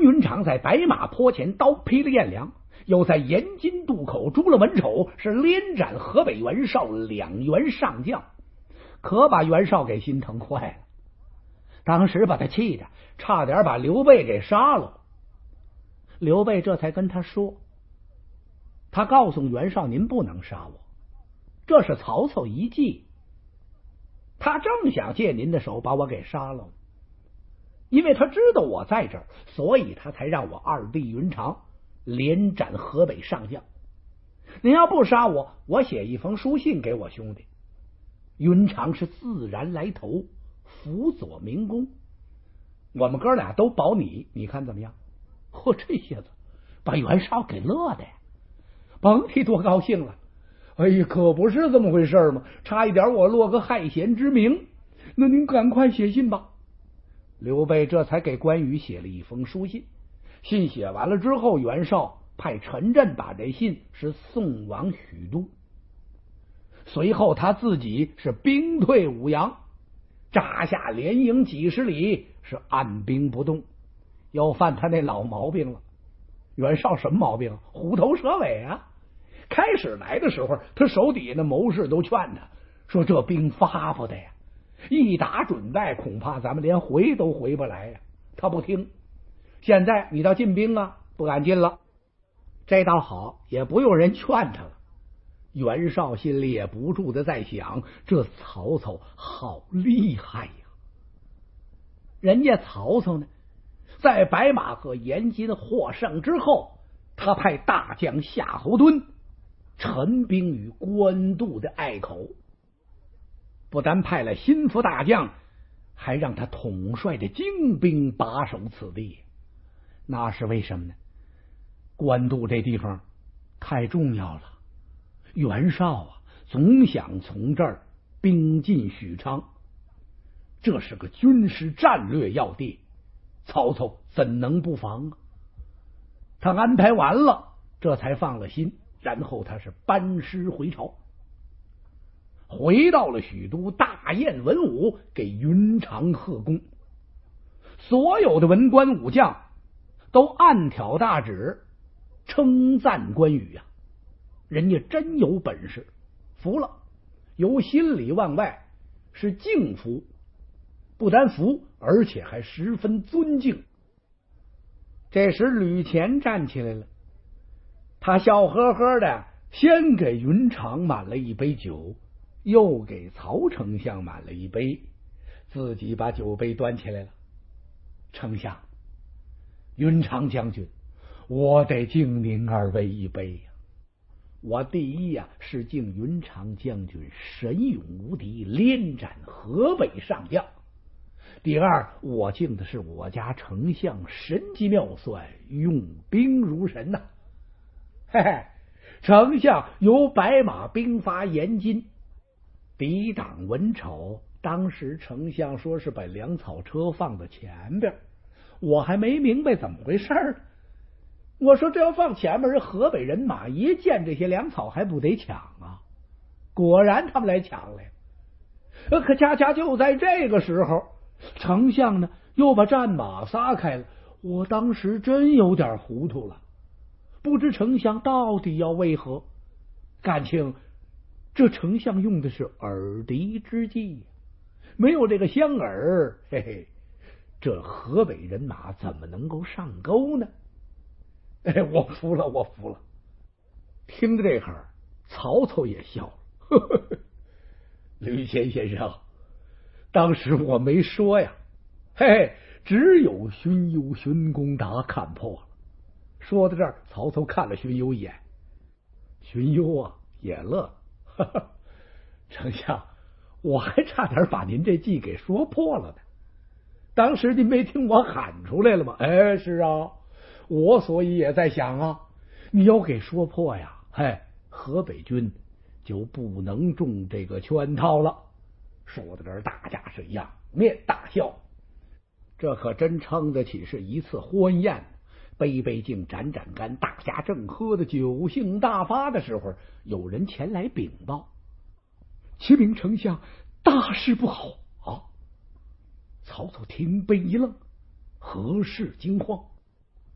云长在白马坡前刀劈了颜良，又在延津渡口诛了文丑，是连斩河北袁绍2员上将，可把袁绍给心疼坏了。当时把他气的差点把刘备给杀了。刘备这才跟他说，他告诉袁绍，您不能杀我，这是曹操一计，他正想借您的手把我给杀了，因为他知道我在这儿，所以他才让我二弟云长连斩河北上将。您要不杀我，我写一封书信给我兄弟。云长是自然来投，辅佐明公，我们哥俩都保你，你看怎么样？嚯，这些子把袁绍给乐的呀，甭提多高兴了。哎呀，可不是这么回事吗？差一点我落个害贤之名，那您赶快写信吧。刘备这才给关羽写了一封书信，信写完了之后，袁绍派陈震把这信是送往许都。随后他自己是兵退五阳，扎下连营几十里，是按兵不动，又犯他那老毛病了。袁绍什么毛病？虎头蛇尾啊！开始来的时候，他手底下的谋士都劝他说，这兵发不得呀，一打准败，恐怕咱们连回都回不来呀。他不听。现在你倒进兵啊，不敢进了。这倒好，也不用人劝他了。袁绍心里也不住的在想，这曹操好厉害呀！人家曹操呢，在白马和延津获胜之后，他派大将夏侯惇陈兵于官渡的隘口，不但派了心腹大将，还让他统帅的精兵把守此地。那是为什么呢？官渡这地方太重要了，袁绍啊总想从这儿兵进许昌，这是个军事战略要地，曹操怎能不防啊？他安排完了，这才放了心，然后他是班师回朝，回到了许都，大宴文武，给云长贺功。所有的文官武将都暗挑大指称赞关羽啊，人家真有本事，服了，由心里往外是敬服，不但服，而且还十分尊敬。这时吕虔站起来了，他笑呵呵的先给云长满了一杯酒，又给曹丞相满了一杯，自己把酒杯端起来了。丞相，云长将军，我得敬您二位一杯呀！我第一呀是敬云长将军神勇无敌，连斩河北上将；第二，我敬的是我家丞相神机妙算，用兵如神呐！嘿嘿，丞相由白马兵发延津，抵挡文丑。当时丞相说是把粮草车放到前边，我还没明白怎么回事呢。我说这要放前面，河北人马一见这些粮草还不得抢啊？果然他们来抢来，可恰恰就在这个时候，丞相呢又把战马撒开了。我当时真有点糊涂了，不知丞相到底要为何。感情这丞相用的是耳敌之计，没有这个香饵，嘿嘿，这河北人马怎么能够上钩呢？哎，我服了，我服了。听着这会儿，曹操也笑了。呵呵呵，吕虔先生，当时我没说呀，嘿嘿，只有荀攸、荀公达看破了。说到这儿，曹操看了荀攸一眼，荀攸啊也乐了。呵呵，丞相，我还差点把您这计给说破了呢。当时您没听我喊出来了吗？哎，是啊，我所以也在想啊，你要给说破呀，嘿，河北军就不能中这个圈套了。说到这儿，大家是仰面大笑，这可真称得起是一次欢宴。杯杯敬，盏盏干，大家正喝得酒兴大发的时候，有人前来禀报，启禀丞相，大事不好啊！曹操听杯一愣，何事惊慌？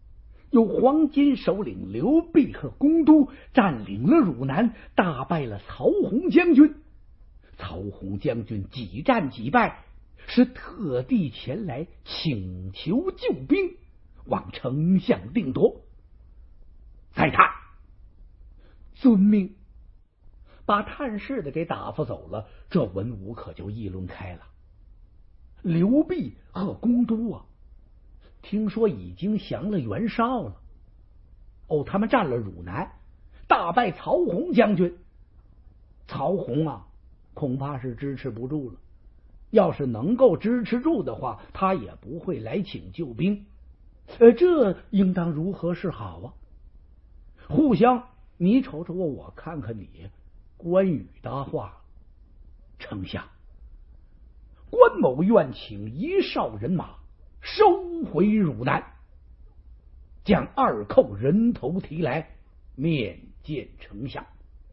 由黄巾首领刘备和公都占领了汝南，大败了曹洪将军。曹洪将军几战几败，是特地前来请求救兵，望丞相定夺。再看，遵命。把探视的给打发走了，这文武可就议论开了。刘备和公都啊，听说已经降了袁绍了。他们占了汝南，大败曹洪将军。曹洪啊，恐怕是支持不住了。要是能够支持住的话，他也不会来请救兵。这应当如何是好啊？互相，你瞅瞅我看看你。关羽答话：丞相，关某愿请1哨人马收回汝南，将2寇人头提来面见丞相。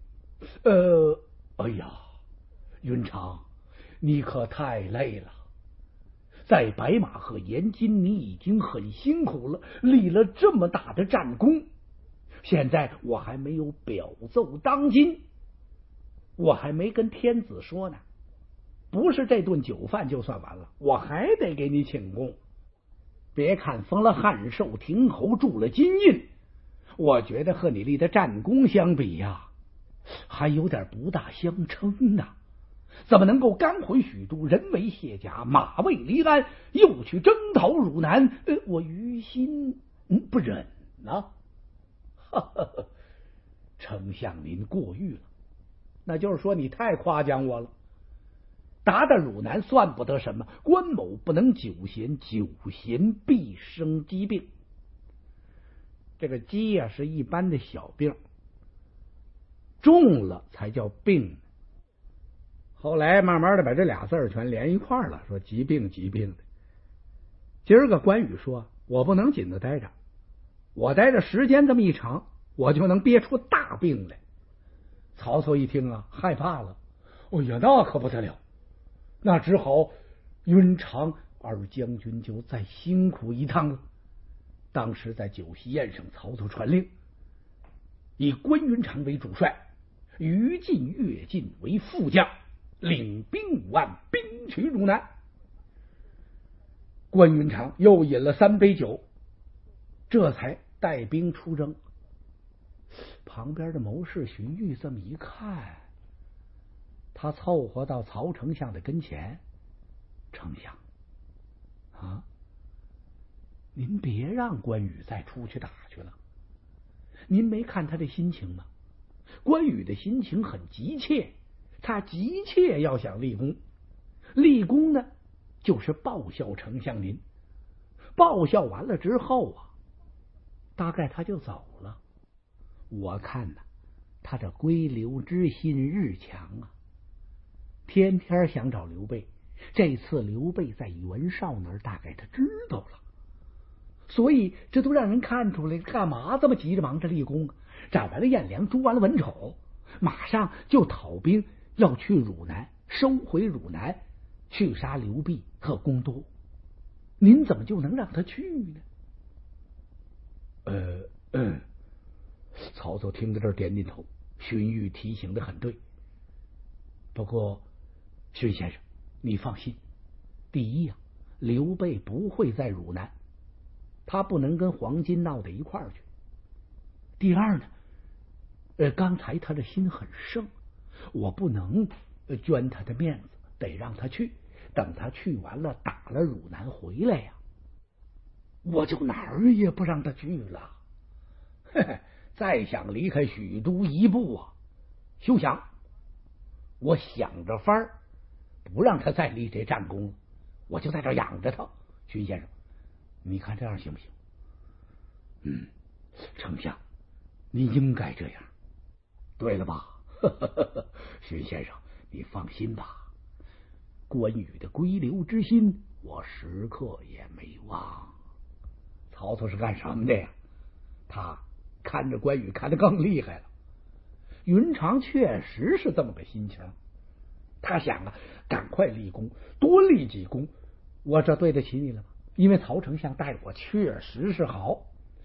哎呀，云长，你可太累了。在白马和延津，你已经很辛苦了，立了这么大的战功。现在我还没有表奏当今，我还没跟天子说呢。不是这顿酒饭就算完了，我还得给你请功。别看封了汉寿亭侯，铸了金印，我觉得和你立的战功相比呀，还有点不大相称呢。怎么能够刚回许都，人为卸甲，马未离鞍，又去征讨汝南？我于心不忍呢。丞相您过誉了，那就是说你太夸奖我了。达汝南算不得什么，关某不能久闲，久闲必生疾病。这个疾呀，是一般的小病，重了才叫病。后来慢慢的把这俩字全连一块了，说疾病疾病的。今儿个关羽说，我不能紧着待着，我待着时间这么一长，我就能憋出大病来。曹操一听啊，害怕了。哎呀，那可不得了，那只好云长二将军就再辛苦一趟了。当时在酒席宴上，曹操传令，以关云长为主帅，于禁、乐进为副将，领兵5万，兵取汝南。关云长又饮了3杯酒，这才带兵出征。旁边的谋士荀彧这么一看，他凑合到曹丞相的跟前：“丞相啊，您别让关羽再出去打去了。您没看他的心情吗？关羽的心情很急切，他急切要想立功。立功呢，就是报效丞相您。报效完了之后啊，大概他就走了。我看呢，他这归刘之心日强啊，天天想找刘备。这次刘备在袁绍那儿，大概他知道了，所以这都让人看出来，干嘛这么急着忙着立功？斩完了颜良，诛完了文丑，马上就讨兵要去汝南，收回汝南，去杀刘备和公都。您怎么就能让他去呢？曹操听到这儿点点头，荀彧提醒的很对。不过荀先生，你放心，第一啊，刘备不会在汝南，他不能跟黄巾闹到一块儿去。第二呢，刚才他的心很盛，我不能捐他的面子，得让他去。等他去完了，打了汝南回来呀，我就哪儿也不让他去了。嘿嘿，再想离开许都一步啊，休想！我想着法儿不让他再立这战功了，我就在这养着他。荀先生，你看这样行不行？丞相，你应该这样，对了吧？荀先生，你放心吧，关羽的归刘之心，我时刻也没忘。曹操是干什么的呀？他看着关羽看得更厉害了。云长确实是这么个心情，他想啊，赶快立功，多立几功，我这对得起你了吗？因为曹丞相待我确实是好，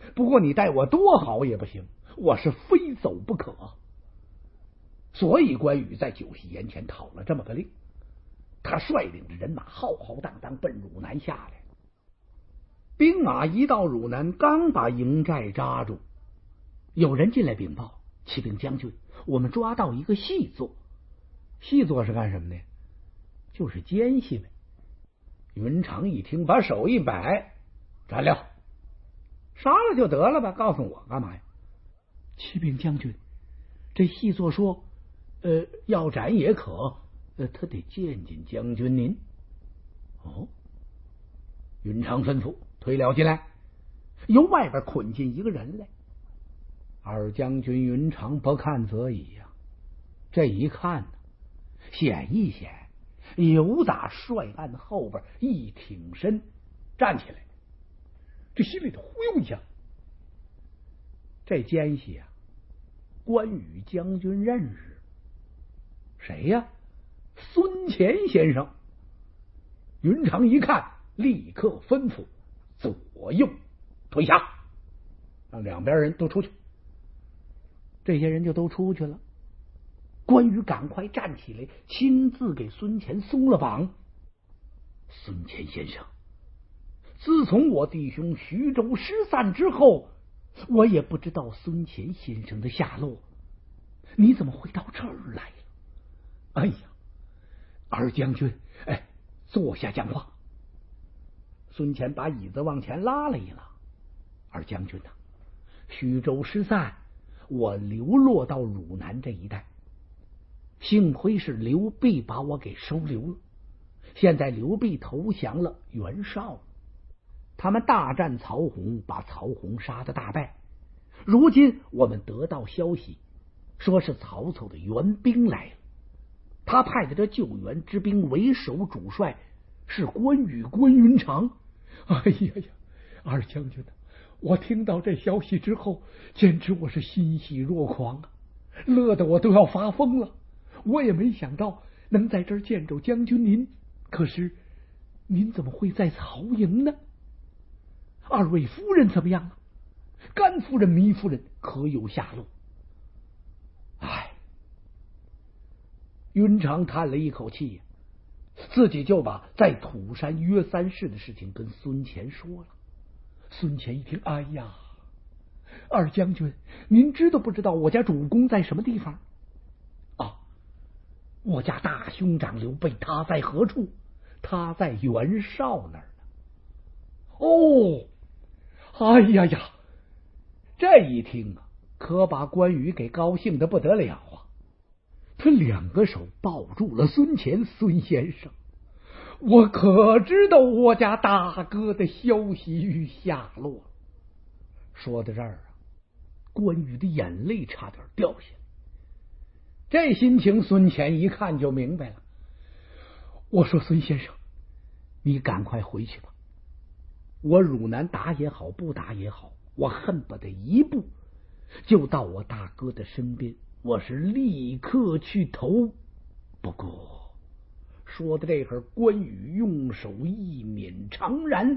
不过你待我多好也不行，我是非走不可。所以关羽在酒席宴前讨了这么个令，他率领着人马浩浩荡荡奔汝南下来。兵马一到汝南，刚把营寨扎住，有人进来禀报：启禀将军，我们抓到一个细作。细作是干什么的？就是奸细呗。云长一听，把手一摆：斩了，杀了就得了吧，告诉我干嘛呀？启禀将军，这细作说要斩也可，他得见见将军您。哦，云长吩咐推了进来，由外边捆进一个人来。二将军云长不看则已呀，这一看呢，显一显，由打帅案后边一挺身站起来，这心里头忽悠一下，这奸细啊，关羽将军认识，谁呀？孙乾先生。云长一看，立刻吩咐左右推下，让两边人都出去。这些人就都出去了。关羽赶快站起来，亲自给孙乾松了绑。孙乾先生，自从我弟兄徐州失散之后，我也不知道孙乾先生的下落，你怎么会到这儿来了？哎呀，二将军，坐下讲话。孙乾把椅子往前拉了一拉。二将军呐，徐州失散，我流落到汝南这一带，幸亏是刘备把我给收留了。现在刘备投降了袁绍，他们大战曹洪，把曹洪杀得大败。如今我们得到消息，说是曹操的援兵来了，他派的这救援之兵为首主帅是关羽关云长。哎呀呀，二将军，我听到这消息之后，简直我是欣喜若狂啊，乐得我都要发疯了。我也没想到能在这儿见着将军您，可是您怎么会在曹营呢？二位夫人怎么样啊？甘夫人、糜夫人可有下落？云长叹了一口气，自己就把在土山约三事的事情跟孙乾说了。孙乾一听，哎呀，二将军，您知道不知道我家主公在什么地方？啊，我家大兄长刘备他在何处？他在袁绍那儿呢。哦，哎呀呀，这一听啊，可把关羽给高兴的不得了啊！他两个手抱住了孙乾。孙先生，我可知道我家大哥的消息与下落。说到这儿啊，关羽的眼泪差点掉下来。这心情孙乾一看就明白了。我说孙先生，你赶快回去吧，我汝南打也好，不打也好，我恨不得一步就到我大哥的身边，我是立刻去投。不过说的这会儿，关羽用手一抿长髯。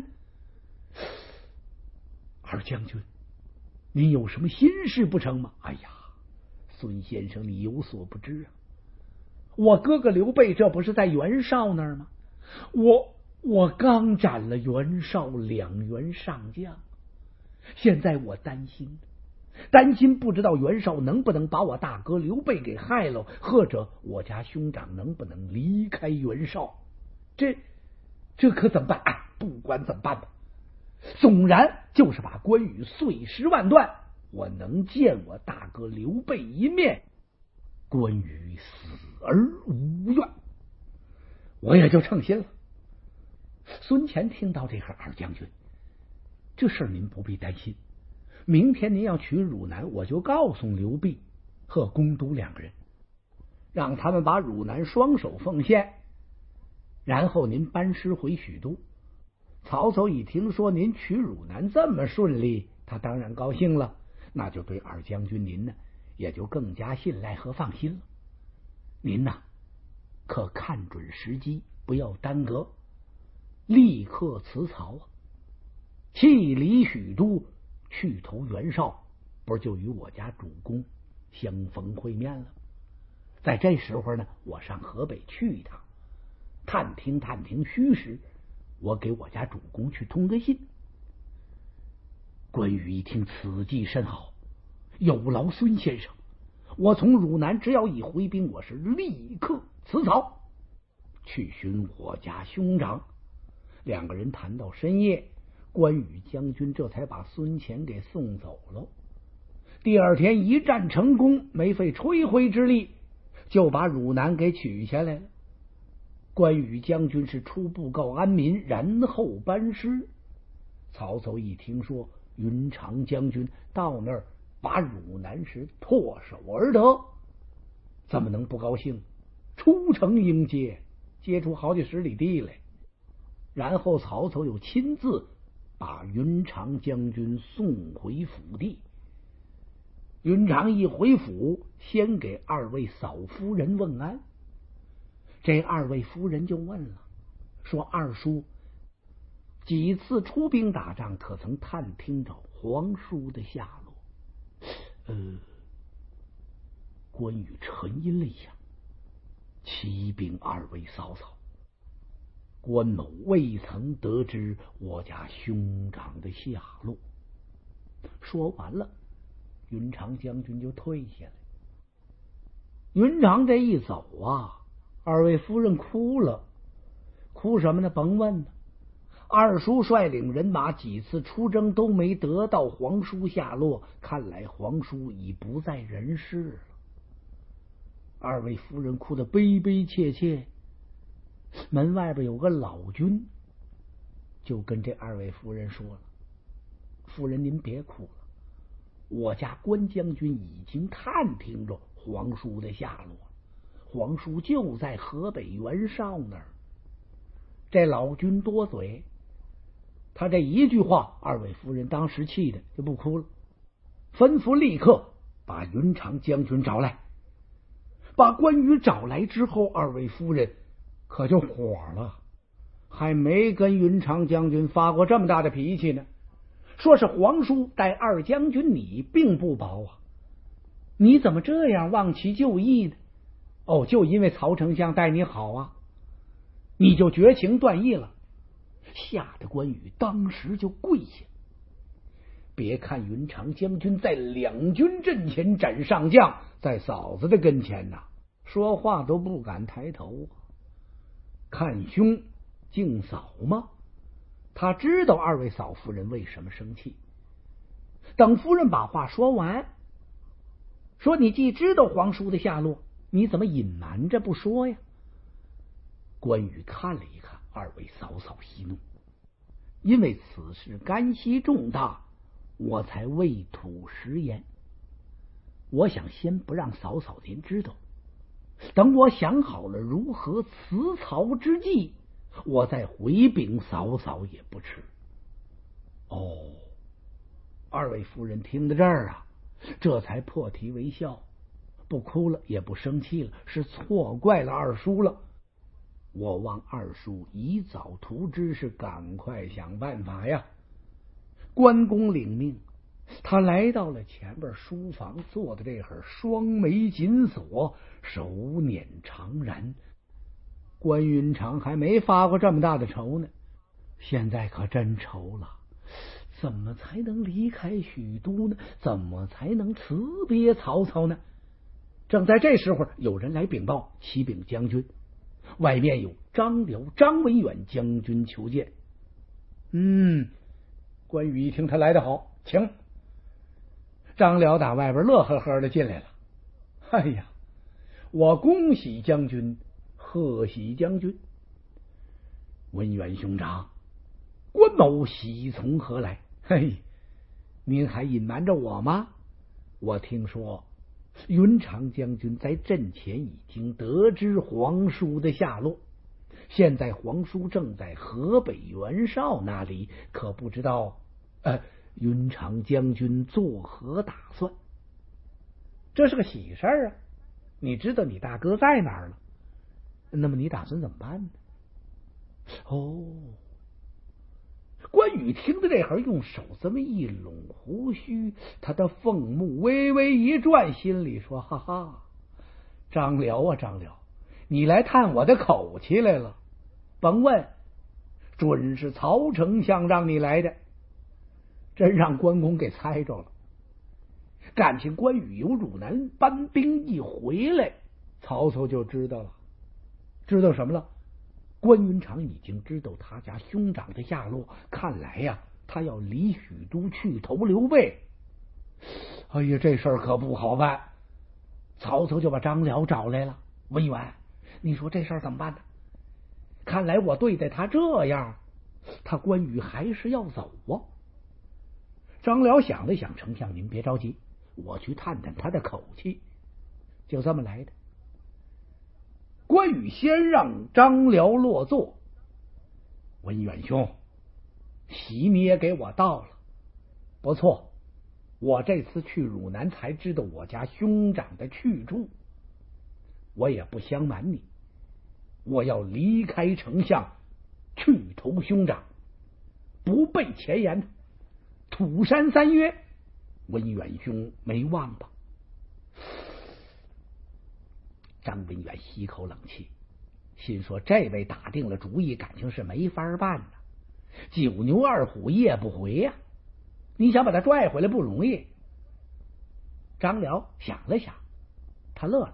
二将军，你有什么心事不成吗？哎呀，孙先生，你有所不知啊，我哥哥刘备这不是在袁绍那儿吗？我刚斩了袁绍2员上将，现在我担心不知道袁绍能不能把我大哥刘备给害了，或者我家兄长能不能离开袁绍，这可怎么办？不管怎么办吧，纵然就是把关羽碎尸万段，我能见我大哥刘备一面，关羽死而无怨，我也就称心了。孙乾听到这个，二将军，这事儿您不必担心，明天您要取汝南，我就告诉刘备和公都2个人，让他们把汝南双手奉献，然后您班师回许都。曹操一听说您取汝南这么顺利，他当然高兴了，那就对二将军您呢也就更加信赖和放心了。您呐，可看准时机，不要耽搁，立刻辞曹，弃离许都， 去头袁绍不是就与我家主公相逢会面了？在这时候呢，我上河北去一趟，探听虚实，我给我家主公去通个信。关羽一听此计甚好，有劳孙先生，我从汝南只要一回兵，我是立刻辞曹去寻我家兄长。两个人谈到深夜，关羽将军这才把孙乾给送走了。第二天一战成功，没费吹灰之力就把汝南给取下来了。关羽将军是初布告安民，然后班师。曹操一听说云长将军到那儿把汝南是唾手而得，怎么能不高兴？出城迎接，接出好几十里地来。然后曹操又亲自把云长将军送回府地。云长一回府，先给二位嫂夫人问安。这二位夫人就问了，说二叔几次出兵打仗，可曾探听着皇叔的下落？关羽沉吟了一下，启禀二位嫂嫂，关某未曾得知我家兄长的下落。说完了，云长将军就退下来。云长这一走啊，二位夫人哭了。哭什么呢？甭问呢。二叔率领人马几次出征都没得到皇叔下落，看来皇叔已不在人世了。二位夫人哭得悲悲切切。门外边有个老军，就跟这二位夫人说了：夫人您别哭了，我家关将军已经探听着皇叔的下落，皇叔就在河北袁绍那儿。这老军多嘴，他这一句话，二位夫人当时气的就不哭了，吩咐立刻把云长将军找来。把关羽找来之后，二位夫人可就火了，还没跟云长将军发过这么大的脾气呢。说是皇叔待二将军你并不薄啊，你怎么这样忘其旧义呢？就因为曹丞相待你好啊，你就绝情断义了。吓得关羽当时就跪下。别看云长将军在两军阵前斩上将，在嫂子的跟前说话都不敢抬头看兄敬嫂吗？他知道二位嫂夫人为什么生气。等夫人把话说完，说你既知道皇叔的下落，你怎么隐瞒着不说呀？关羽看了一看二位嫂嫂，息怒，因为此事干系重大，我才未吐实言。我想先不让嫂嫂您知道，等我想好了如何辞曹之计，我再回禀嫂嫂也不迟。二位夫人听到这儿这才破涕为笑，不哭了也不生气了，是错怪了二叔了。我望二叔以早图之，是赶快想办法呀。关公领命，他来到了前边书房，坐的这会儿双眉紧锁，手捻长髯。关云长还没发过这么大的愁呢，现在可真愁了，怎么才能离开许都呢？怎么才能辞别曹操呢？正在这时候，有人来禀报，启禀将军，外面有张辽、张文远将军求见。关羽一听他来得好，请。张辽打外边乐呵呵的进来了。哎呀，我恭喜将军，贺喜将军。文远兄长，关某喜从何来？您还隐瞒着我吗？我听说云长将军在阵前已经得知皇叔的下落，现在皇叔正在河北袁绍那里，可不知道云长将军作何打算？这是个喜事啊！你知道你大哥在哪儿了，那么你打算怎么办呢？ 关羽听到这会儿，用手这么一拢胡须，他的凤目微微一转，心里说：“哈哈，张辽啊，张辽，你来探我的口气来了？甭问，准是曹丞相让你来的。”真让关公给猜着了。感情关羽由汝南搬兵一回来，曹操就知道了。知道什么了？关云长已经知道他家兄长的下落，看来呀，他要离许都去投刘备。哎呀，这事儿可不好办。曹操就把张辽找来了。文远，你说这事儿怎么办呢？看来我对待他这样，他关羽还是要走啊。张辽想了想，丞相您别着急，我去探探他的口气。就这么来的。关羽先让张辽落座。文远兄，席你也给我到了。不错，我这次去汝南才知道我家兄长的去处。我也不相瞒你，我要离开丞相，去投兄长，不背前言。土山三约，文远兄没忘吧？张文远吸口冷气，心说这位打定了主意，感情是没法办呢。九牛二虎夜不回呀，你想把他拽回来不容易。张辽想了想，他乐了。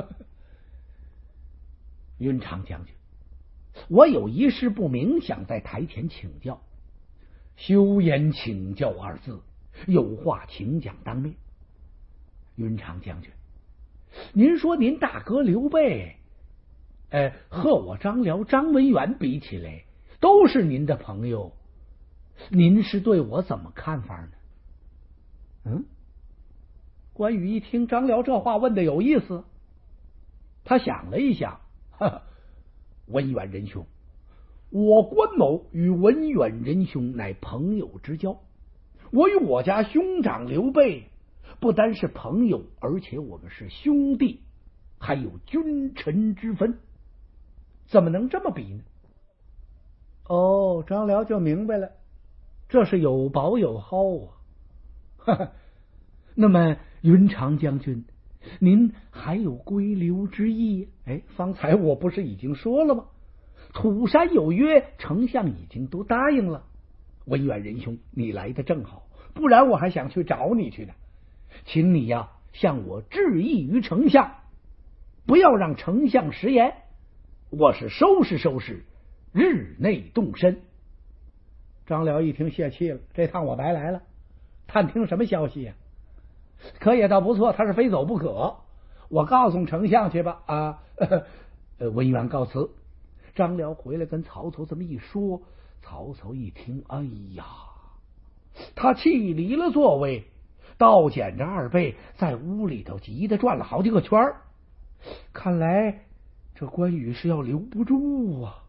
云长将军，我有一事不明，想在台前请教。休言请教二字，有话请讲当面。云长将军，您说您大哥刘备，和我张辽、张文远比起来，都是您的朋友，您是对我怎么看法呢？关羽一听张辽这话问的有意思，他想了一想，文远仁兄，我关某与文远仁兄乃朋友之交，我与我家兄长刘备不单是朋友，而且我们是兄弟，还有君臣之分，怎么能这么比呢？哦，张辽就明白了，这是有薄有厚啊。那么云长将军，您还有归刘之意？方才我不是已经说了吗？土山有约，丞相已经都答应了。文远仁兄，你来的正好，不然我还想去找你去呢。请你呀，向我致意于丞相，不要让丞相食言。我是收拾收拾，日内动身。张辽一听泄气了，这趟我白来了，探听什么消息呀？可也倒不错，他是非走不可。我告诉丞相去吧。文远告辞。张辽回来跟曹操这么一说，曹操一听，哎呀，他气离了座位，倒捡着二背，在屋里头急得转了好几个圈。看来这关羽是要留不住啊。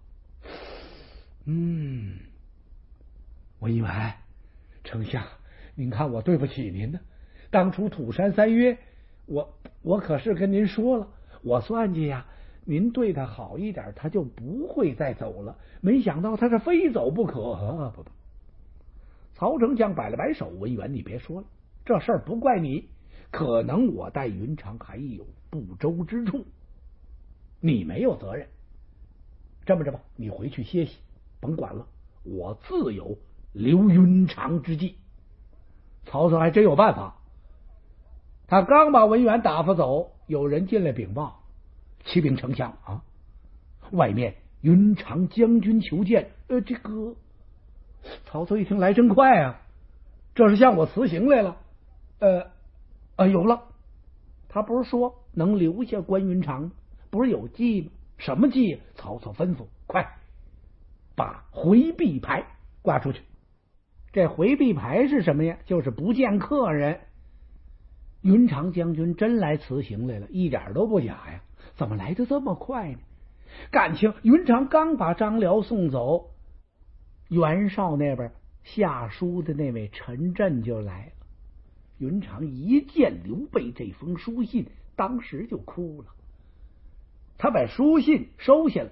文远丞相，您看我对不起您呢。当初土山三约，我可是跟您说了，我算计呀，您对他好一点，他就不会再走了。没想到他是非走不可。不，曹丞相摆了摆手，文远你别说了，这事儿不怪你，可能我待云长还有不周之处，你没有责任。这么着吧，你回去歇息，甭管了，我自有留云长之计。曹操还真有办法。他刚把文远打发走，有人进来禀报，启禀丞相啊，外面云长将军求见。这个曹操一听来真快啊，这是向我辞行来了。有了，他不是说能留下关云长吗？不是有计吗？什么计？曹操吩咐，快把回避牌挂出去。这回避牌是什么呀？就是不见客人。云长将军真来辞行来了，一点都不假呀！怎么来的这么快呢？感情云长刚把张辽送走，袁绍那边下书的那位陈震就来了。云长一见刘备这封书信，当时就哭了。他把书信收下了，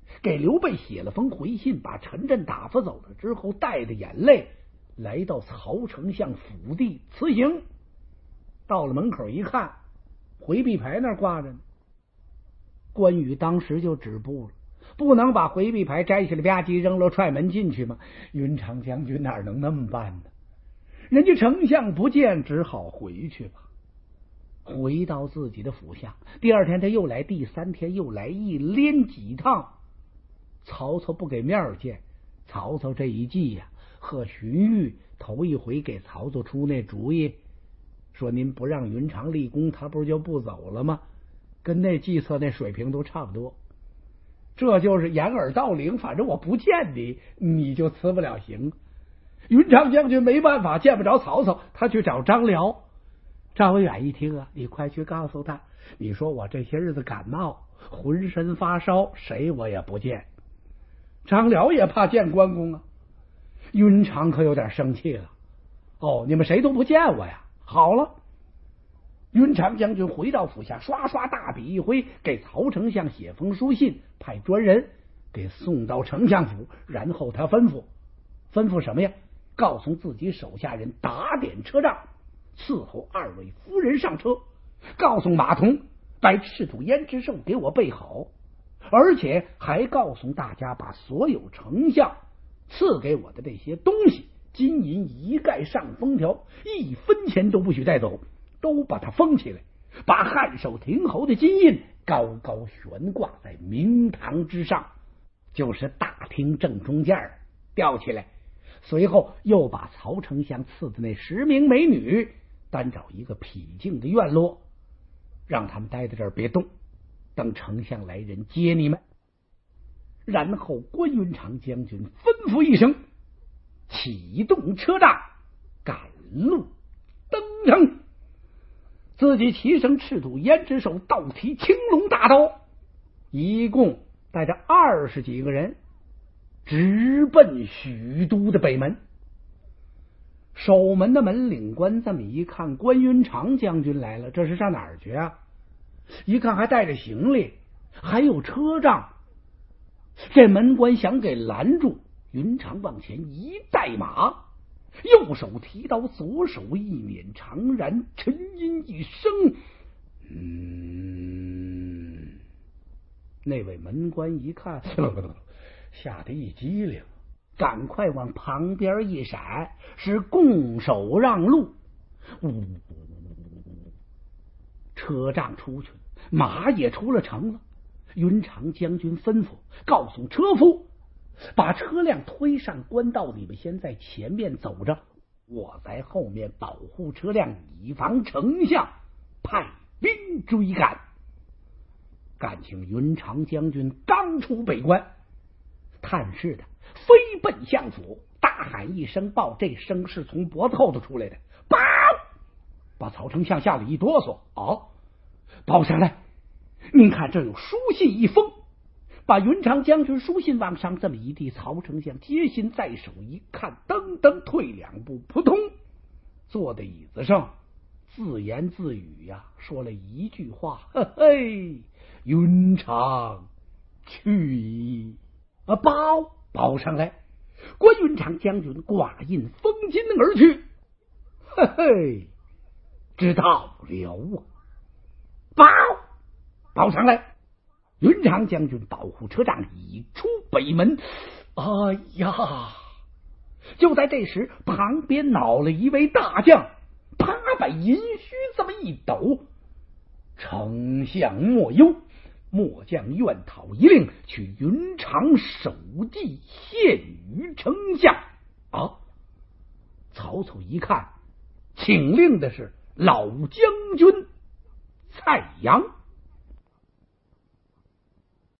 给刘备写了封回信，把陈震打发走了之后，带着眼泪来到曹丞相府邸辞行。到了门口一看，回避牌那儿挂着呢。关羽当时就止步了，不能把回避牌摘下来吧唧扔了踹门进去吗？云长将军哪能那么办呢？人家丞相不见，只好回去吧。回到自己的府下，第二天他又来，第三天又来，一连几趟。曹操不给面见，曹操这一计呀，贺荀彧头一回给曹操出那主意，说您不让云长立功，他不是就不走了吗？跟那计策那水平都差不多。这就是掩耳盗铃，反正我不见你，你就辞不了刑。云长将军没办法，见不着曹操，他去找张辽。赵文远一听啊，你快去告诉他，你说我这些日子感冒，浑身发烧，谁我也不见。张辽也怕见关公啊。云长可有点生气了，哦，你们谁都不见我呀？好了，云长将军回到府下，刷刷大笔一挥，给曹丞相写封书信，派专人给送到丞相府，然后他吩咐什么呀？告诉自己手下人打点车仗，伺候二位夫人上车，告诉马童把赤土胭脂兽给我备好，而且还告诉大家把所有丞相赐给我的这些东西金银一概上封条，一分钱都不许带走，都把它封起来，把汉寿亭侯的金印高高悬挂在明堂之上，就是大厅正中间吊起来。随后又把曹丞相赐的那10名美女单找一个僻静的院落，让他们待在这儿别动，等丞相来人接你们。然后关云长将军吩咐一声，启动车仗，赶路登城。自己骑上赤土胭脂兽，倒提青龙大刀，一共带着20几个人，直奔许都的北门。守门的门领官这么一看，关云长将军来了，这是上哪儿去啊？一看还带着行李，还有车仗，这门官想给拦住，云长往前一带马，右手提刀，左手一捻长髯，沉吟一声，那位门官一看，吓得一激灵，赶快往旁边一闪，是拱手让路。车仗出去了，马也出了城了。云长将军吩咐告诉车夫，把车辆推上官道，你们先在前面走着，我在后面保护车辆，以防丞相派兵追赶。感情云长将军刚出北关，探视的飞奔相府，大喊一声报，这声是从脖子后头出来的，报！把曹丞相吓了一哆嗦。报上来，您看这有书信一封。把云长将军书信往上这么一递，曹丞相接信在手，一看，噔噔退2步，扑通坐在椅子上，自言自语呀，说了一句话：嘿嘿，云长去矣。报上来，关云长将军挂印封金而去。嘿嘿，知道了啊。报上来，云长将军保护车仗已出北门。哎呀！就在这时，旁边恼了一位大将，啪把银须这么一抖，丞相莫忧，末将愿讨一令，取云长首级献于丞相。曹操一看，请令的是老将军蔡阳。